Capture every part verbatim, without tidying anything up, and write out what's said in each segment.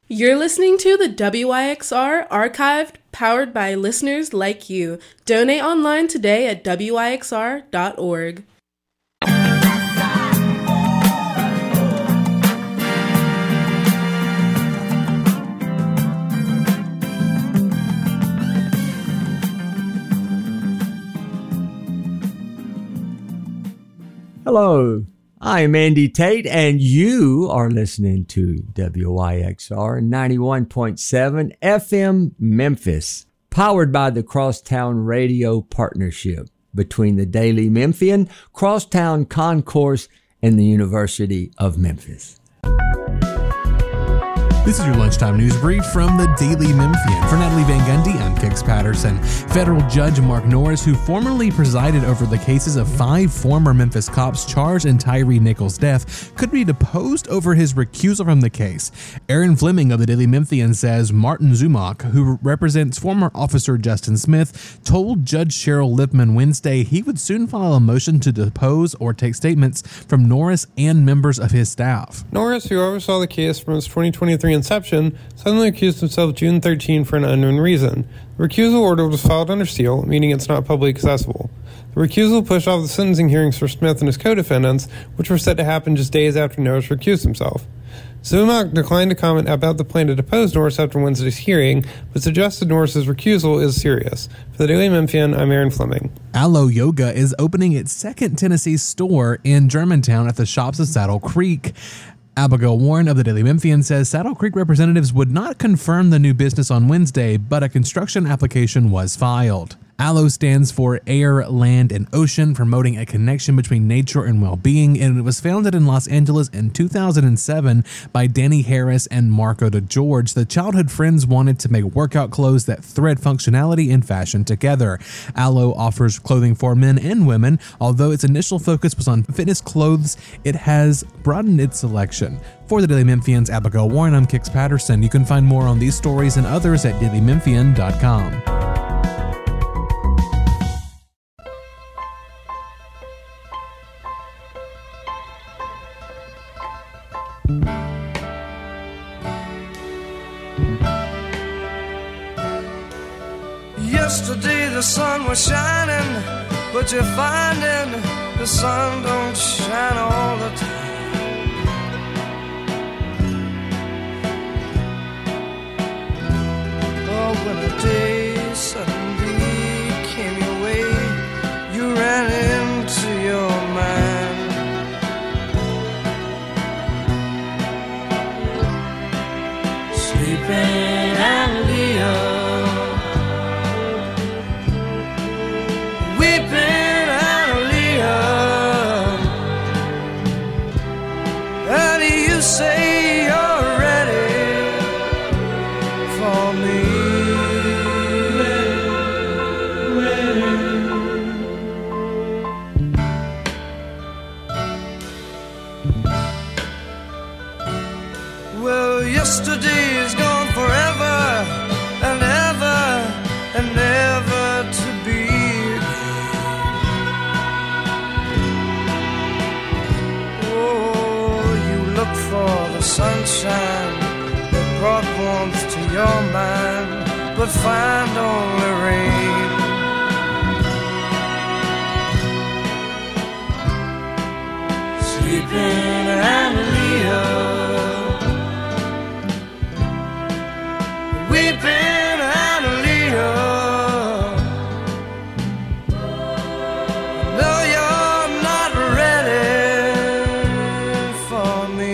You're listening to the W Y X R Archived, powered by listeners like you. Donate online today at W Y X R dot org. Hello, I'm Andy Tate, and you are listening to W Y X R ninety-one point seven F M Memphis, powered by the Crosstown Radio Partnership between the Daily Memphian, Crosstown Concourse, and the University of Memphis. This is your lunchtime news brief from the Daily Memphian. For Natalie Van Gundy, I'm Kix Patterson. Federal Judge Mark Norris, who formerly presided over the cases of five former Memphis cops charged in Tyree Nichols' death, could be deposed over his recusal from the case. Aaron Fleming of the Daily Memphian says Martin Zumach, who represents former Officer Justin Smith, told Judge Cheryl Lipman Wednesday he would soon file a motion to depose or take statements from Norris and members of his staff. Norris, who oversaw the case from its twenty twenty-three inception, suddenly accused himself June thirteenth for an unknown reason. The recusal order was filed under seal, meaning it's not publicly accessible. The recusal pushed off the sentencing hearings for Smith and his co-defendants, which were set to happen just days after Norris recused himself. Zumach declined to comment about the plan to depose Norris after Wednesday's hearing, but suggested Norris's recusal is serious. For the Daily Memphian, I'm Aaron Fleming. Alo Yoga is opening its second Tennessee store in Germantown at the shops of Saddle Creek. Abigail Warren of the Daily Memphian says Saddle Creek representatives would not confirm the new business on Wednesday, but a construction application was filed. Alo stands for Air, Land, and Ocean, promoting a connection between nature and well-being, and it was founded in Los Angeles in two thousand seven by Danny Harris and Marco DeGeorge. The childhood friends wanted to make workout clothes that thread functionality and fashion together. Alo offers clothing for men and women. Although its initial focus was on fitness clothes, it has broadened its selection. For the Daily Memphian's Abigail Warren, I'm Kix Patterson. You can find more on these stories and others at daily memphian dot com. Yesterday the sun was shining, but you're finding the sun don't shine all the time. Oh, when a day suddenly came your way, you ran into your mind. Sleeping and Leo, say you're ready for me. Well, yesterday is gone forever and ever and never to be for the sunshine that brought warmth to your mind, but find only rain. Sleeping and Leo, weeping and Leo. No, you're not ready for me.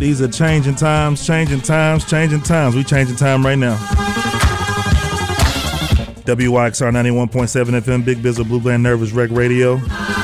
These are changing times, changing times, changing times. We changing time right now. W Y X R ninety-one point seven F M, Big Biz of Blue Band Nervous Rec Radio.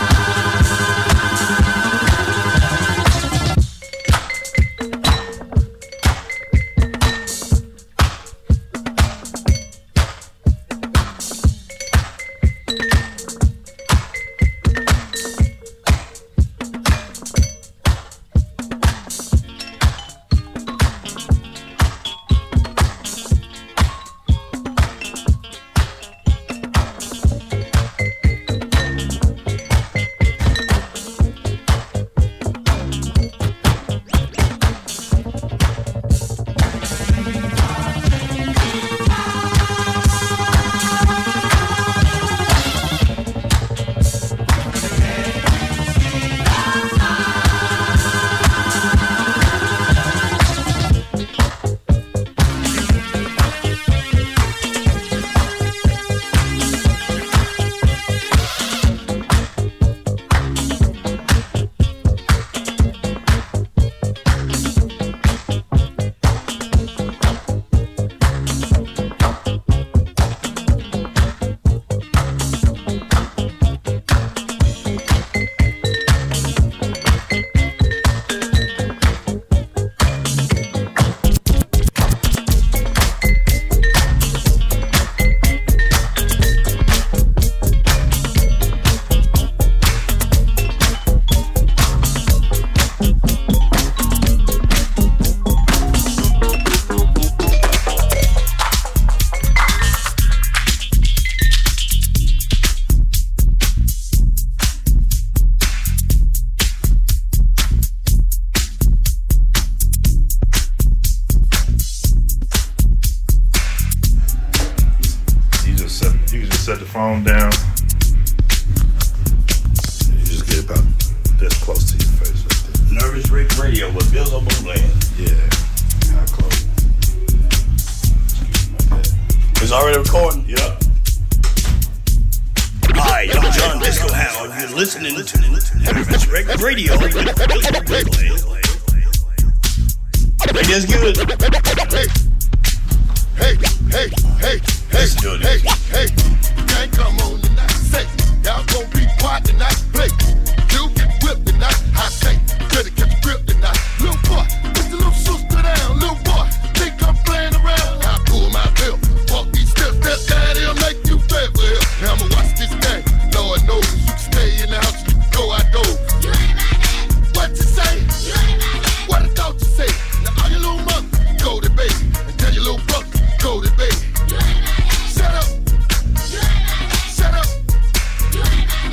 phone down. You just get about this close to your face right there. Nervous Rick Radio with Bill O'Bland. Yeah. How close? It's already recording? Yep. Hi, I'm John Disco Howard. You're listening to Nervous Rick Radio with Bill O'Bland. Radio's good. Hey, hey, hey, hey, Let's do it. hey, hey, you can't come on tonight. Say, y'all gon' be quiet tonight. Play, you get whipped tonight. I say, better catch a grip tonight. Little boy, put the little sister down. Little boy, think I'm playing around. I pull my belt, walk these steps, step down, it'll make you fat. Well, now I'ma watch this game. Lord knows, you can stay in the house, you can go outdoors. You ain't my dad. What you say? You ain't my dad. What I thought you say? Now all your little mother, go to bed. And tell your little brother, go to bed. Shut up. Shut up.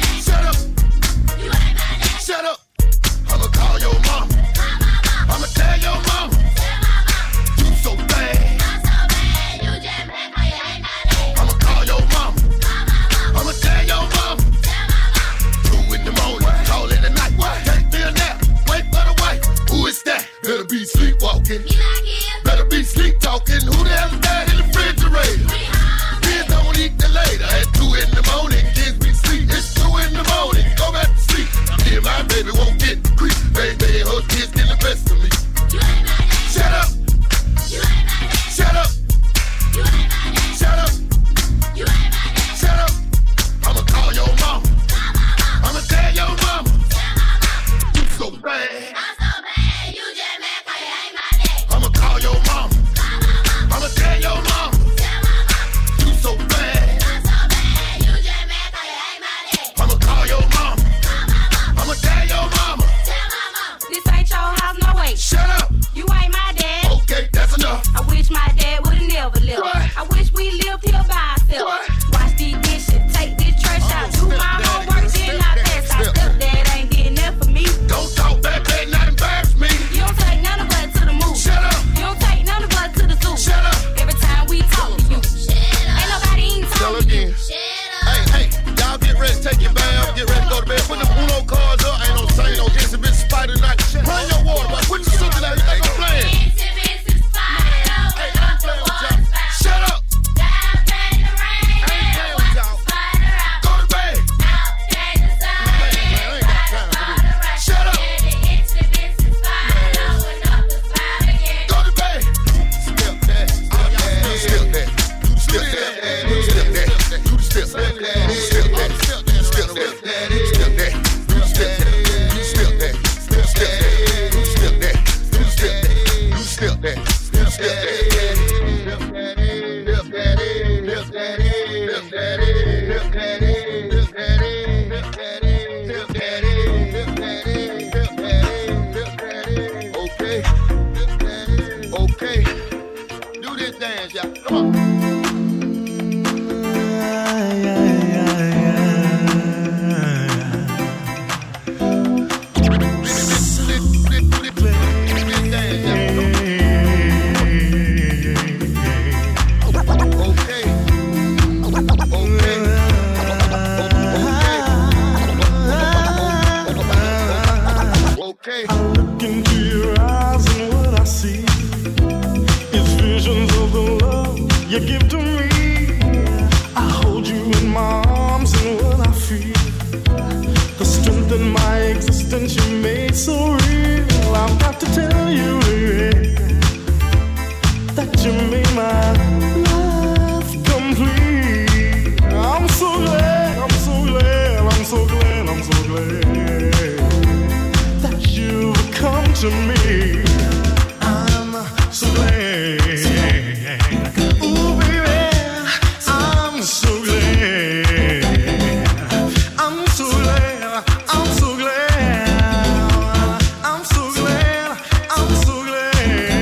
existence you made so real. I've got to tell you, baby, that you made my life complete. I'm so glad, I'm so glad, I'm so glad, I'm so glad that you've come to me. I'm so glad. Ooh, baby, I'm so glad. I'm so glad, I'm so glad. I'm so glad, I'm so glad.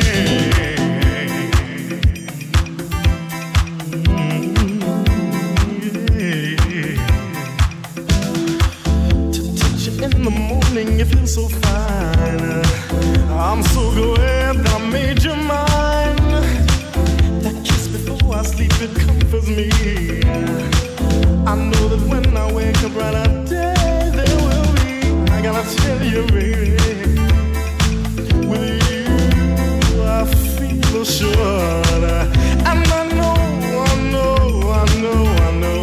To touch you in the morning, you feel so fine. I'm so glad that I made you mine. That kiss before I sleep, it comforts me. I know that when I wake up, brighter day there will be. I gotta tell you, baby, with you I feel assured. And I know, I know, I know, I know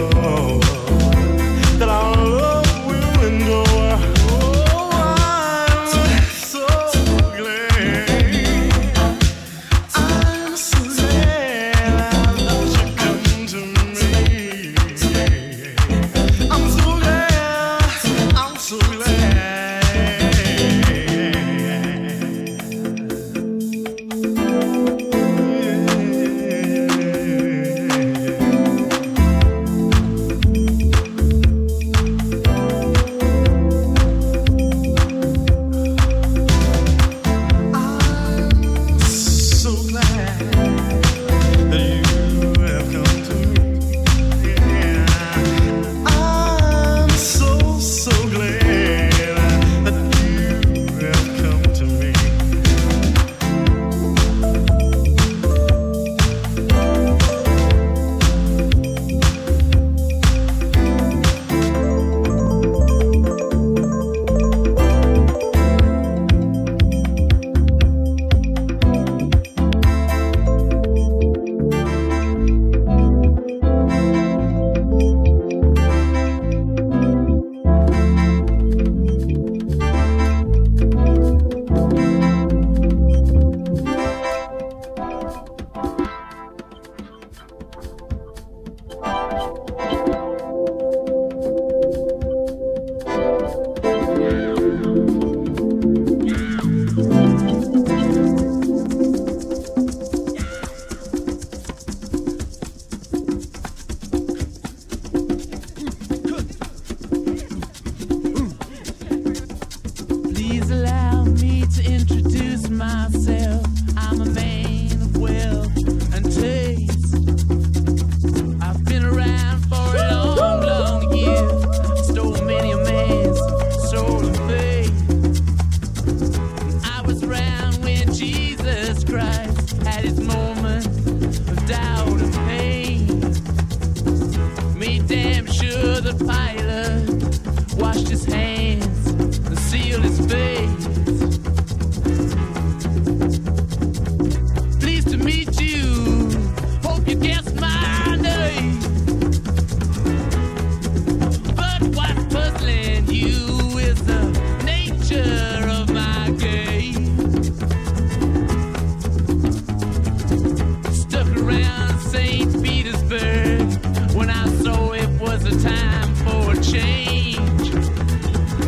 that our love will endure. Oh, I'm so glad. I'm so glad that you come to me. I'm so glad, I'm so glad. I'm so glad that you have come to me. Yeah. I'm so, so glad that you have come to me. Please allow me to introduce myself. I'm a man of wealth and taste. I've been around for a long, long year. Stole many a man's soul of faith. I was around when Jesus Christ had his moment of doubt and pain. Made damn sure the Pilate washed his hands and sealed his face. Pleased to meet you. Hope you guessed my name. But what's puzzling you is the nature of my game. Stuck around Saint Petersburg when I saw it was a time for a change.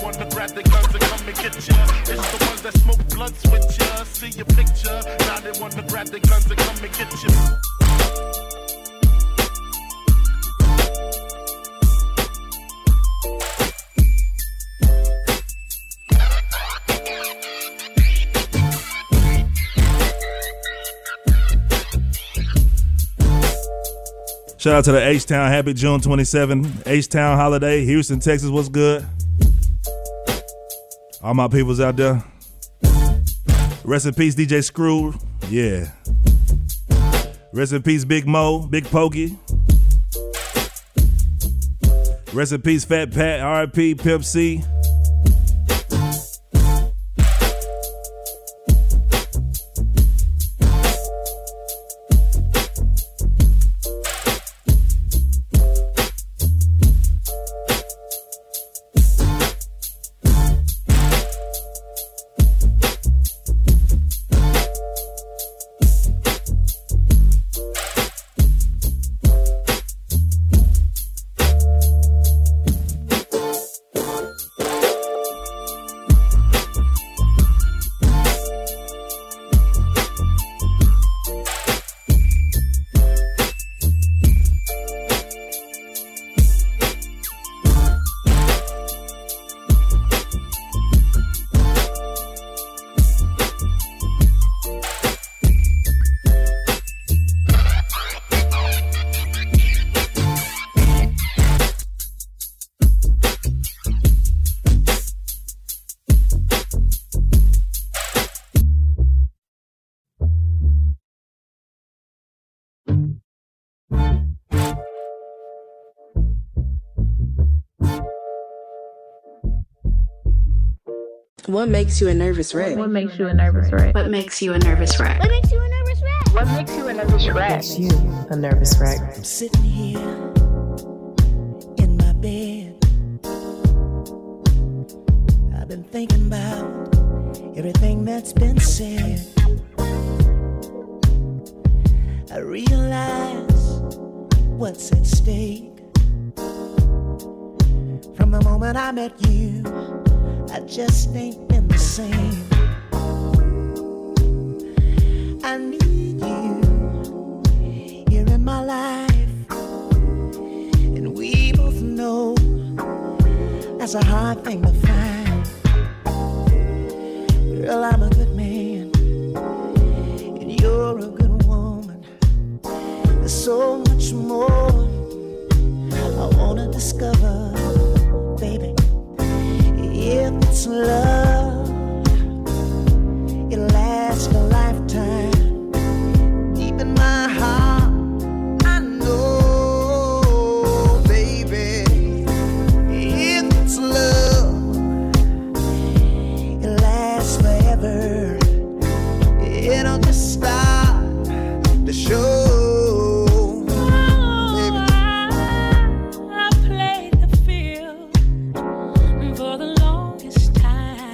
wanna grab their guns and come and get ya. It's the ones that smoke blunts with ya. See your picture. Now they wanna grab their guns and come and get ya. Shout out to the H-Town. Happy June twenty-seventh. H-Town holiday. Houston, Texas. What's good? All my peoples out there. Rest in peace, D J Screw. Yeah. Rest in peace, Big Mo. Big Pokey. Rest in peace, Fat Pat. R I P, Pimp C. What makes you a nervous wreck? What makes you a nervous wreck? What makes you a nervous wreck? What makes you a nervous wreck? What makes you a nervous wreck? Makes you a nervous wreck? I'm sitting here in my bed. I've been thinking about everything that's been said. I realize what's at stake. From the moment I met you, I just ain't been the same. I need you here in my life, and we both know that's a hard thing to find. Girl, I'm a good man, and you're a good woman. There's so much more I wanna discover, baby. If it's love, it'll last a lifetime. Deep in my heart, I know, baby. If it's love, it'll last forever. It'll just start the show. I played the field for the longest time.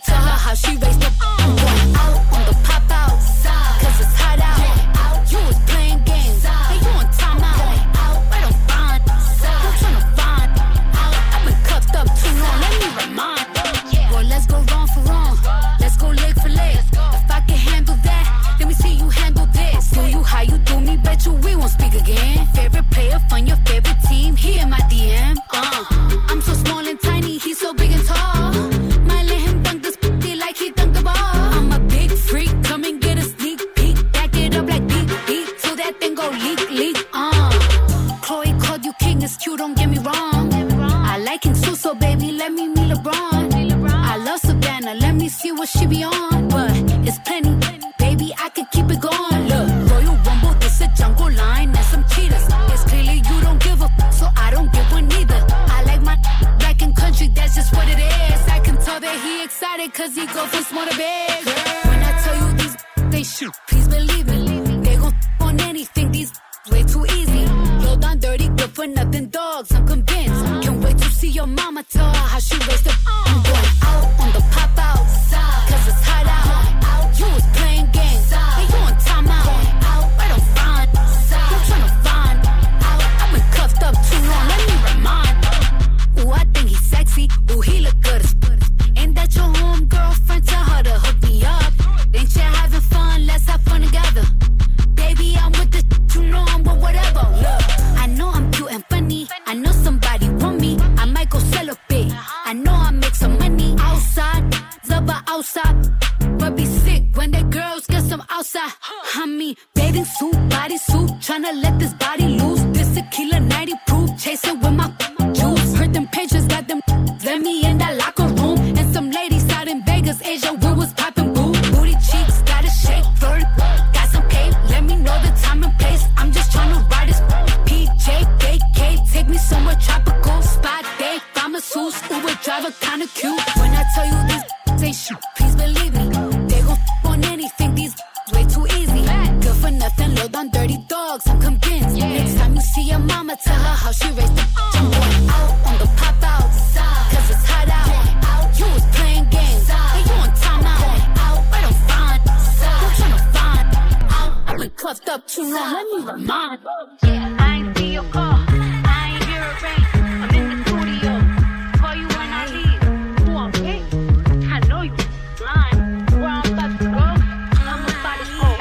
tell her how she raised the I'm going out on the pop out, cause it's hot out. You was playing games, and you on timeout. Right on fine, don't tryna find out. I've been cuffed up too long, let me remind. Well, let's go wrong for wrong, let's go leg for leg. If I can handle that, let me see you handle this. Do you how you do me, bet you we won't speak again. Favorite player from your favorite team, he in my D M. Uh, I'm so small and tiny, he's so big and tall. Might let him dunk this p***y like he dunked the ball. I'm a big freak, come and get a sneak peek. Back it up like beat, beat, till that thing go leak, leak. Uh, Chloe called you king, it's cute, don't get me wrong. I like King Suso, baby, let me meet LeBron. I love Savannah, let me see what she be on. But it's plenty, baby, I could keep it going. Look, Royal Rumble, this a jungle line and some cheetahs. It's clearly you don't give a f, so I don't give one either. I like my black and country, that's just what it is. I can tell that he excited cause he go from small to big. When I tell you these they shoot, please believe me. They gon' f on anything, these way too easy. Low down dirty, good for nothing dogs, I'm convinced. Can't wait to see your mama tell her how she raised the I'm going out on the pop out, cause it's hot out. You was playing games, and you on timeout. Right on fine, don't tryna find out. I've been cuffed up too long, let me remind. Ooh, I think he's sexy, ooh, he look good as ain't that your home girlfriend? Tell her to hook me up. Ain't you having fun? Let's have fun together. Baby, I'm with the you know I'm with whatever. Look, I know I'm cute and funny. I know somebody want me. I might go sell a bit. I know I make some money outside, zubba outside. But be sick when the girls get some outside. I mean, bathing suit, body suit, tryna let this body loose. This tequila ninety proof, chasing with my juice. Heard them pictures, got them. Let me in that locker room. And some ladies out in Vegas, Asia, we was popping boo. Booty cheeks, gotta shake, flirt, got some cake. Let me know the time and place. I'm just tryna ride this P J, K K, take me somewhere tropical. Spot day, I'm a Zeus, Uber driver, kinda cute. When I tell you these ain't shoot, please believe me. They gon' f on anything, these way too easy. Good for nothing, low down dirty dogs, I'm convinced. Next time you see your mama, tell her how she raised the I'm going out on the pop out, cause it's hot out. You was playing games, and you on timeout. Right on fine, don't tryna find out. I've been cuffed up too long, let me remind. Yeah, I ain't see your call, I ain't hear a ring. I'm in the studio, call you when I leave. Who I'm with? I know you lying. Where I'm about to go, I'm about to go.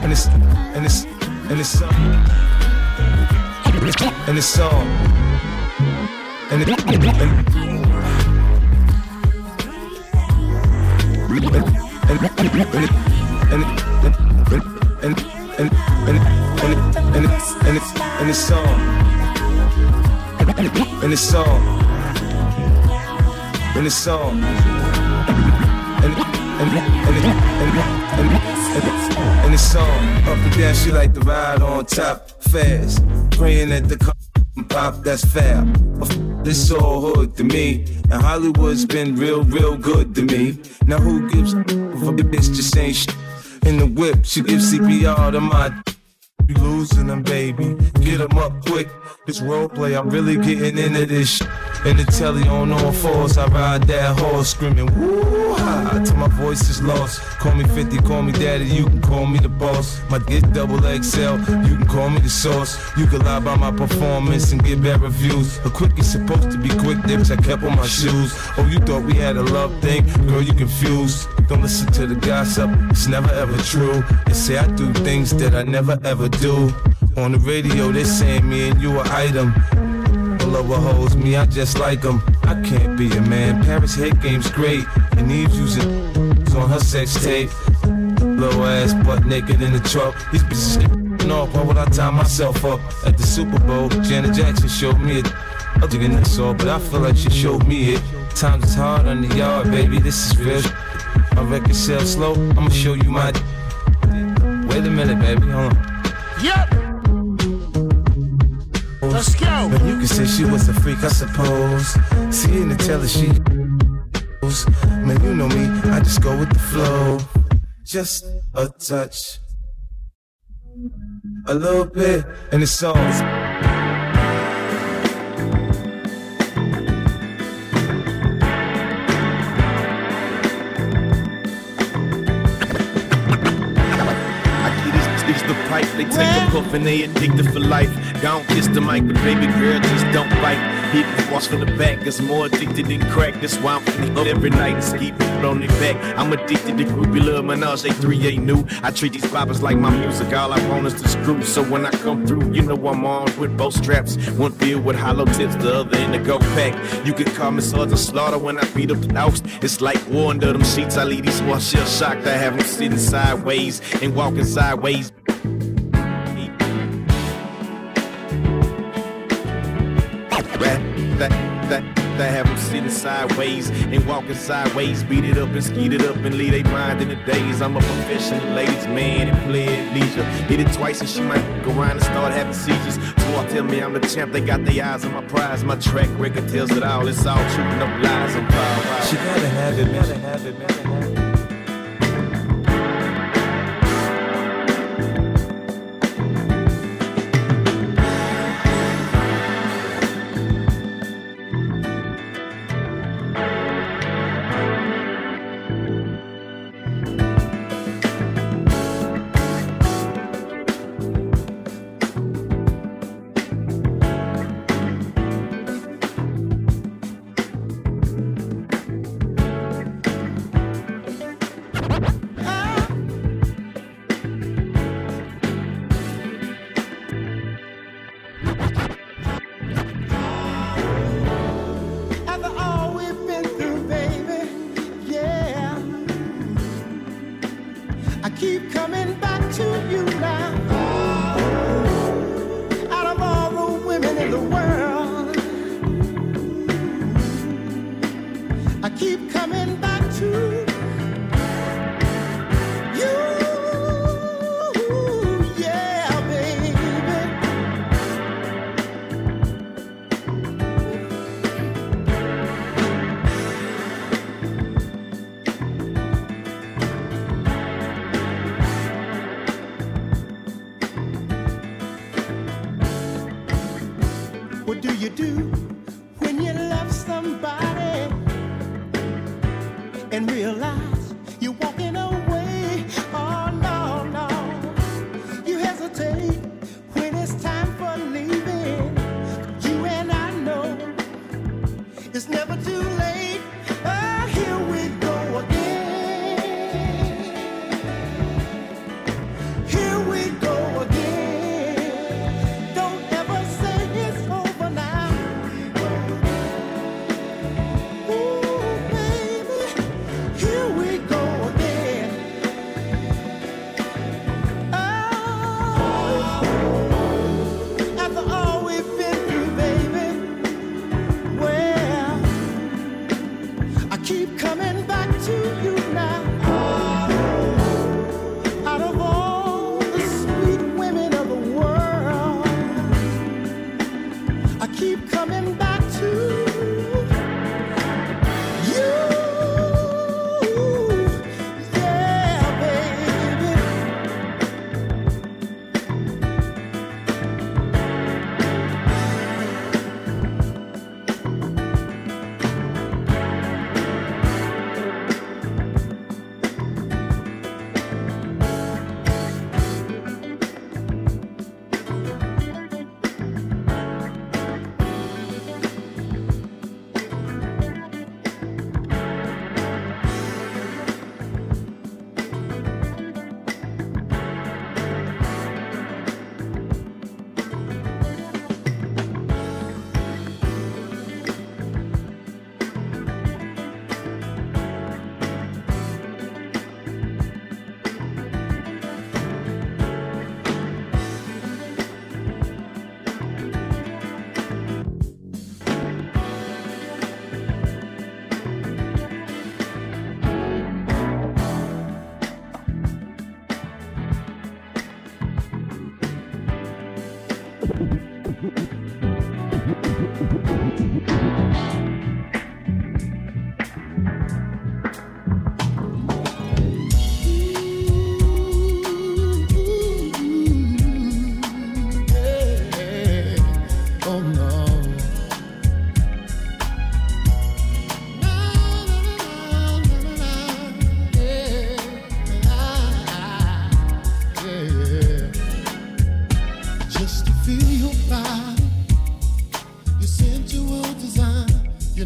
and it's and it's and it's song, and it's song, and it and and and and and it's and it's and it's song, and it's song, and it's song. And, and, and, and, and, and, and it's on up and down, she like to ride on top fast, praying that the car pop, that's fair. This all hood to me, and Hollywood's been real, real good to me. Now who gives a bitch just ain't shit in the whip? She gives C P R to my you losing them, baby. Get them up quick. This role play, I'm really getting into this shit. In the telly on all fours, I ride that horse screaming woo-ha till my voice is lost. Call me fifty, call me daddy, you can call me the boss. My dick double X L, you can call me the sauce. You can lie about my performance and get bad reviews. A quickie supposed to be quick, dips I kept on my shoes. Oh, you thought we had a love thing? Girl, you confused. Don't listen to the gossip, it's never ever true. They say I do things that I never ever do. On the radio, they saying me and you an item. Lower hoes, me, I just like them. I can't be a man. Paris head game's great, and Eve's using on her sex tape. Low ass, butt naked in the truck. These bitches getting off. Why would I tie myself up at the Super Bowl? Janet Jackson showed me it. I'm digging this all, but I feel like she showed me it. Times is hard on the yard, baby. This is real. My record sells slow. I'ma show you my. Wait a minute, baby. Hold on. Yep. Let's go. And you can say she was a freak, I suppose. See in the teller she man, you know me, I just go with the flow. Just a touch, a little bit, and it's all. The pipe, they take a puff and they addicted for life. Don't kiss the mic, but baby girl, just don't bite. Hit the watch from the back, it's more addicted than crack. That's why I'm finna up every night and ski on their back. I'm addicted to groupie love, Menage A three ain't new. I treat these boppers like my music, all I want is to screw. So when I come through, you know I'm armed with both straps. One filled with hollow tips, the other in the go pack. You can call me Sergeant Slaughter when I beat up the house. It's like war under them sheets. I leave these ones shell shocked. I have them sitting sideways and walking sideways. That, that, that have them sitting sideways and walking sideways, beat it up and skeet it up and leave they mind in the days. I'm a professional ladies man and play at leisure. Hit it twice and she might go around and start having seizures. So I tell me I'm the champ, they got their eyes on my prize. My track record tells it all, it's all truth, no lies. I'm proud. She gotta have it, gotta have it, gotta have it. What do you do when you love somebody and realize you're walking away? Oh, no, no. You hesitate when it's time for leaving. You and I know it's never too late. Oh, here we go again. Here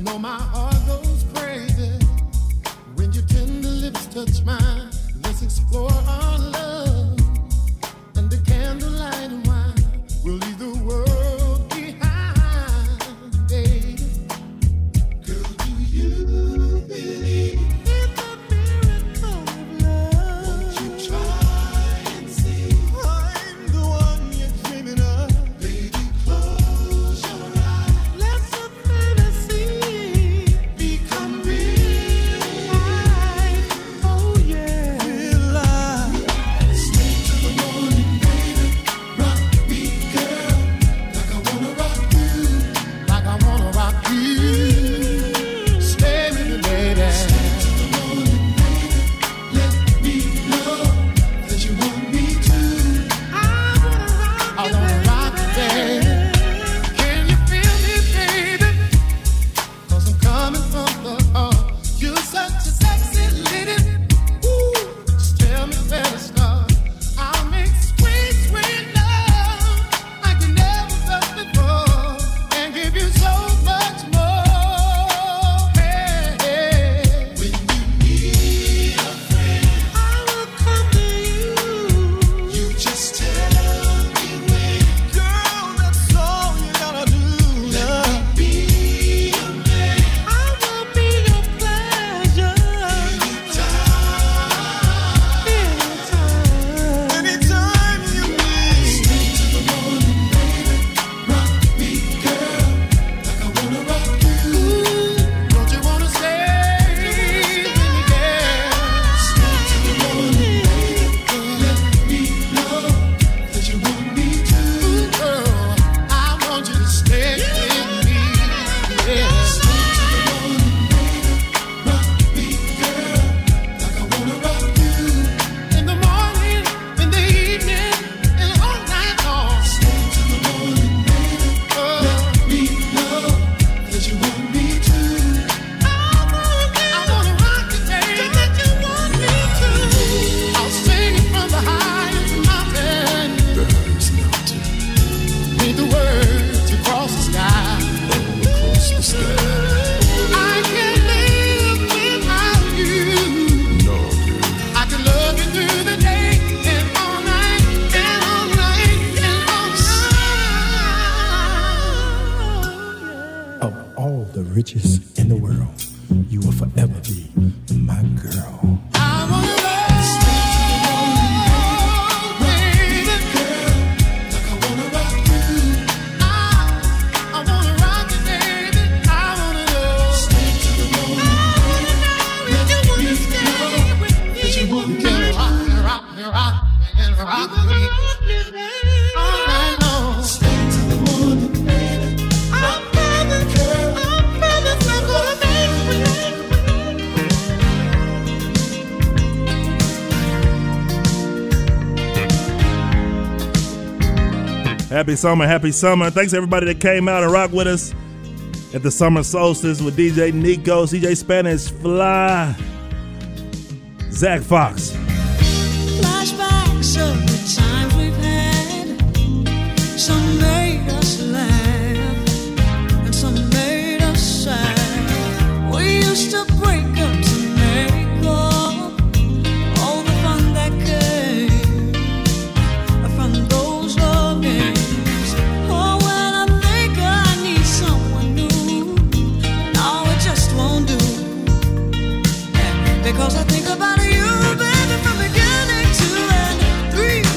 know my heart goes crazy when your tender lips touch mine. Let's explore our love under candlelight and wine. We'll leave the world behind, baby. Girl, do you believe in the miracle of love? Won't you try and see I'm the one you're dreaming of? Baby, close your eyes. Let the fantasy become real. Oh yeah, real life. Stay till the morning, baby. Rock me, girl, like I wanna rock you, like I wanna rock you. Stay with me, baby. Stay till the morning, baby. Let me know that you want me to. I wanna rock you, baby. Can you feel me, baby? 'Cause I'm coming from the heart. You're such a sexy lady. Ooh, just tell me where to start. I'll make sweet, sweet love like you never felt before, and give you so much more. Hey, hey. When you need a friend, I will come to you. You just tell me when. Girl, that's all you gotta do. Let me be your man. I will be your pleasure. Anytime, anytime you need. Stay till the morning, baby. Rock me, girl, like I wanna rock you. Don't you wanna stay with me, girl? Stay till the morning, baby. Let me know that you want me to. Girl, I want you to stay with me. Yeah. Stay till the morning, baby. Rock me, girl, like I wanna rock you. In the morning, in the evening, and all night long. Stay till the morning, baby. Let me know that you want me to. I wanna rock you, baby. That you want me to. I'll sing it from the highest mountain. There's mountain. Read the words across the sky. Across the sky. I can't live without you. No, girl. I can love you through the day and all night and all night and all night. Of all the riches in the world, you will forever be my girl. I wanna love you, baby. Like I wanna rock you. I, I wanna rock you, baby. I wanna know. Stay till the morning, baby. Let me know that you want me to. Rock me, rock me, rock me, and rock me all night long. Stay till the morning, baby. I promise, I promise I'm gonna make it. Happy summer, happy summer. Thanks everybody that came out and rocked with us at the summer solstice with D J Nikos, D J Spanish Fly, Zach Fox. Flashbacks of the times we've had. Some made us laugh, and some made us sad. We used to break up to make up all the fun that came from those love games. Oh, when I think I need someone new, no, it just won't do. Because I think about you, baby, from beginning to end. Three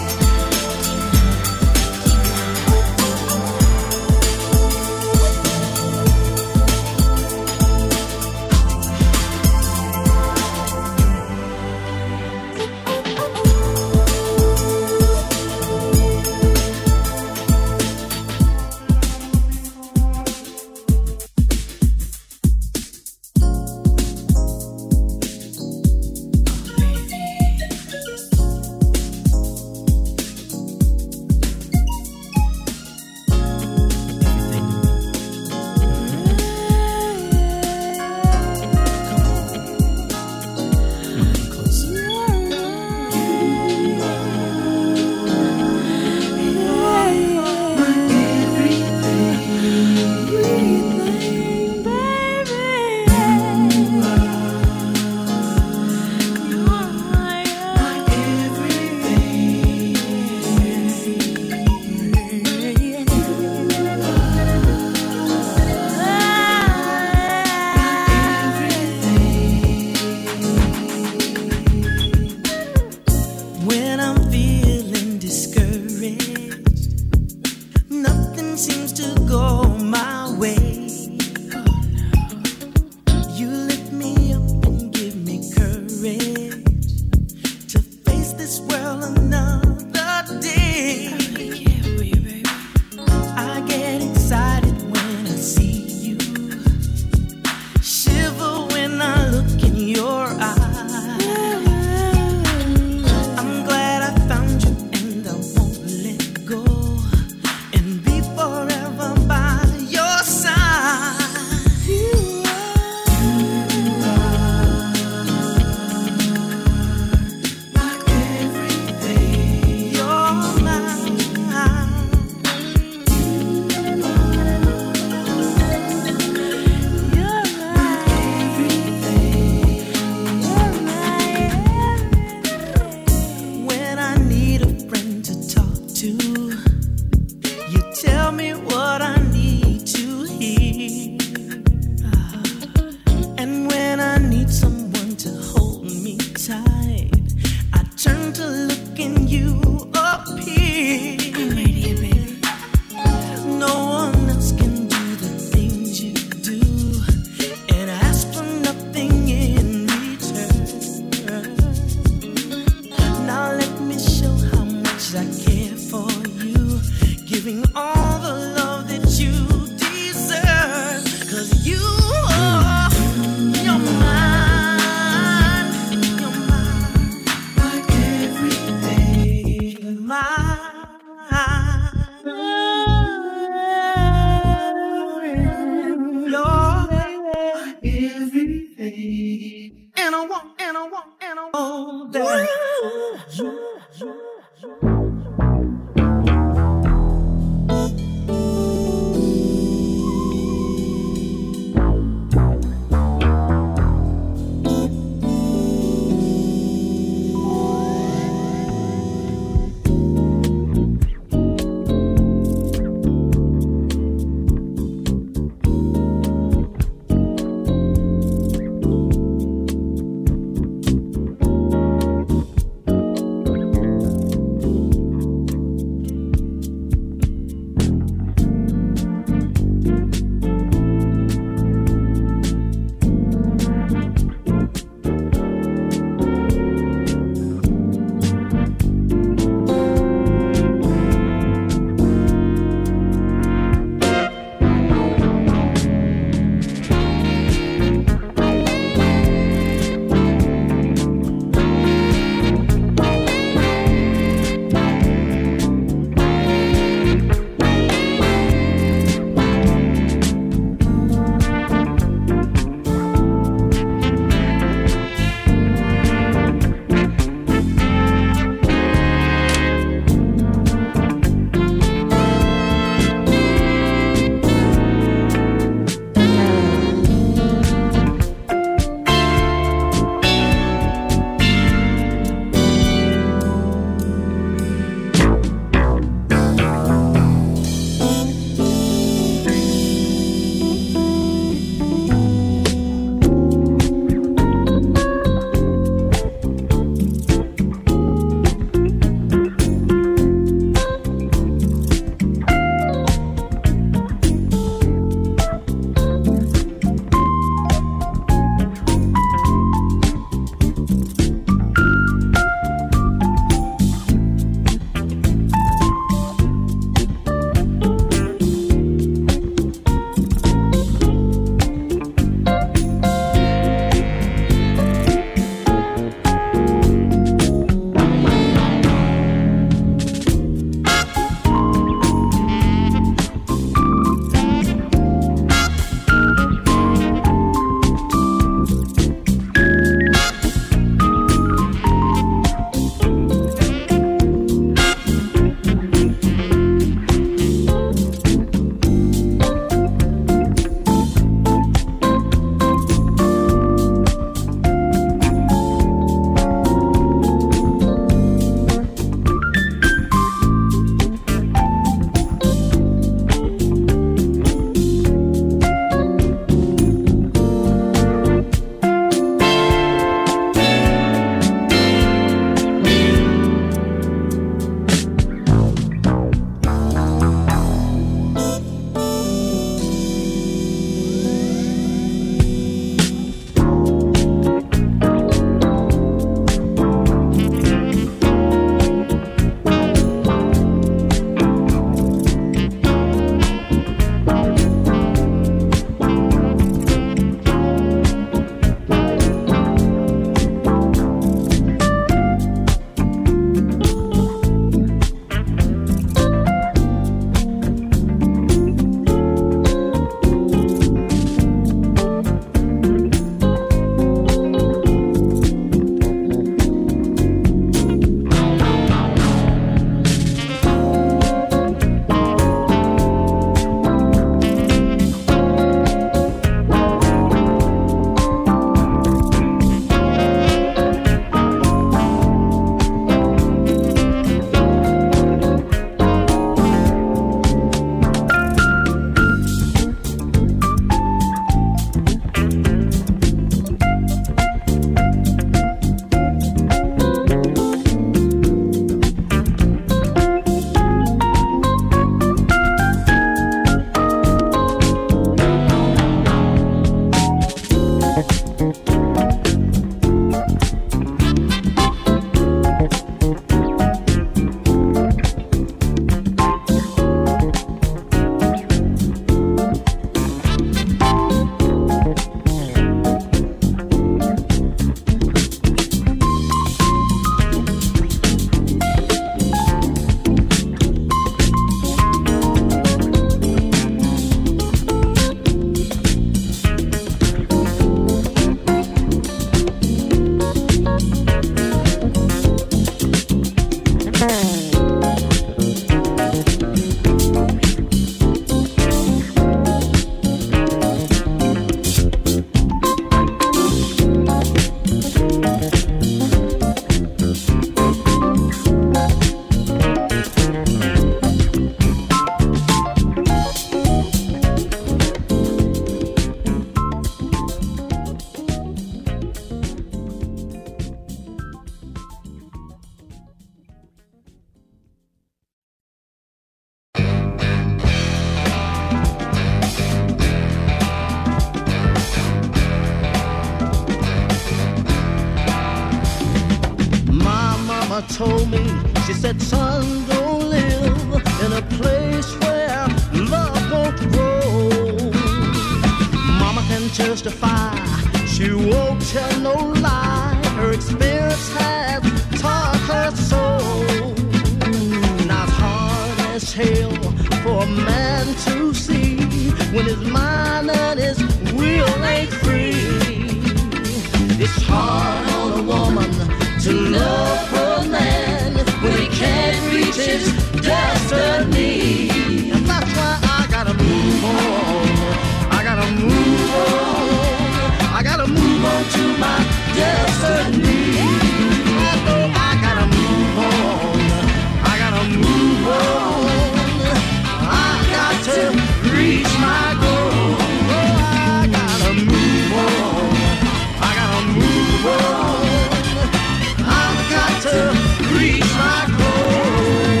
Mama told me, she said, son, don't live in a place where love won't grow. Mama can testify, she won't tell no lie. Her experience has taught her so. Now it's hard as hell for a man to see when his mind and his will ain't free. It's hard on a woman to love her man when he can't reach his destiny. And that's why I gotta move on. I gotta move on. I gotta move on to my destiny. I know I gotta move on. I gotta move on. I got to reach my goal. Oh, I gotta move on. I gotta move on. I've got to reach my goal.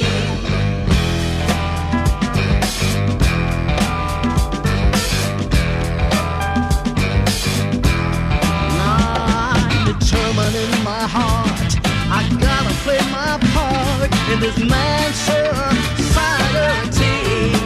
Now I'm determined in my heart. I gotta play my part in this man's society.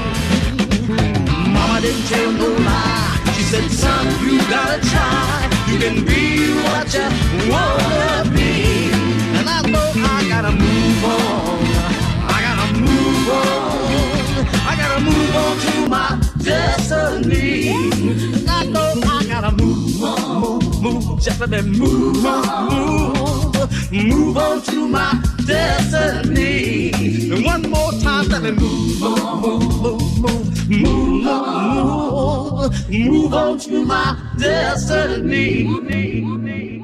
Mama didn't tell no lie. She said, son, you gotta try. You can be what you wanna be. And I know I gotta move on. I gotta move on. I gotta move on to my destiny. And I know I gotta move on. Move, move, just let me move on. Move, move on to my destiny. And one more time, let me move on. Move, move, move, move, move, move, move on to my destiny.